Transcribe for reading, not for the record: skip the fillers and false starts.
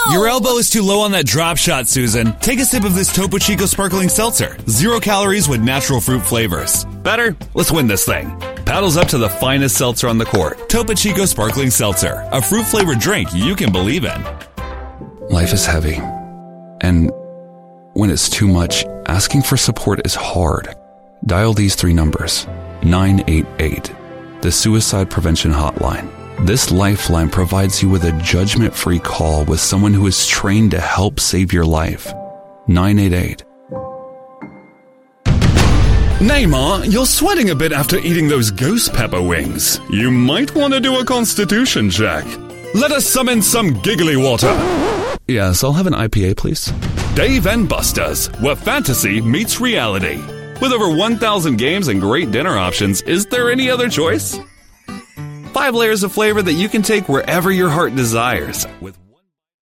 Your elbow is too low on that drop shot, Susan. Take a sip of this Topo Chico Sparkling Seltzer. 0 calories with natural fruit flavors. Better? Let's win this thing. Paddles up to the finest seltzer on the court. Topo Chico Sparkling Seltzer. A fruit-flavored drink you can believe in. Life is heavy. And when it's too much, asking for support is hard. Dial these 3 numbers. 988. The Suicide Prevention Hotline. This lifeline provides you with a judgment-free call with someone who is trained to help save your life. 988. Neymar, you're sweating a bit after eating those ghost pepper wings. You might want to do a constitution check. Let us summon some giggly water. Yes, I'll have an IPA, please. Dave & Buster's, where fantasy meets reality. With over 1,000 games and great dinner options, is there any other choice? 5 layers of flavor that you can take wherever your heart desires. With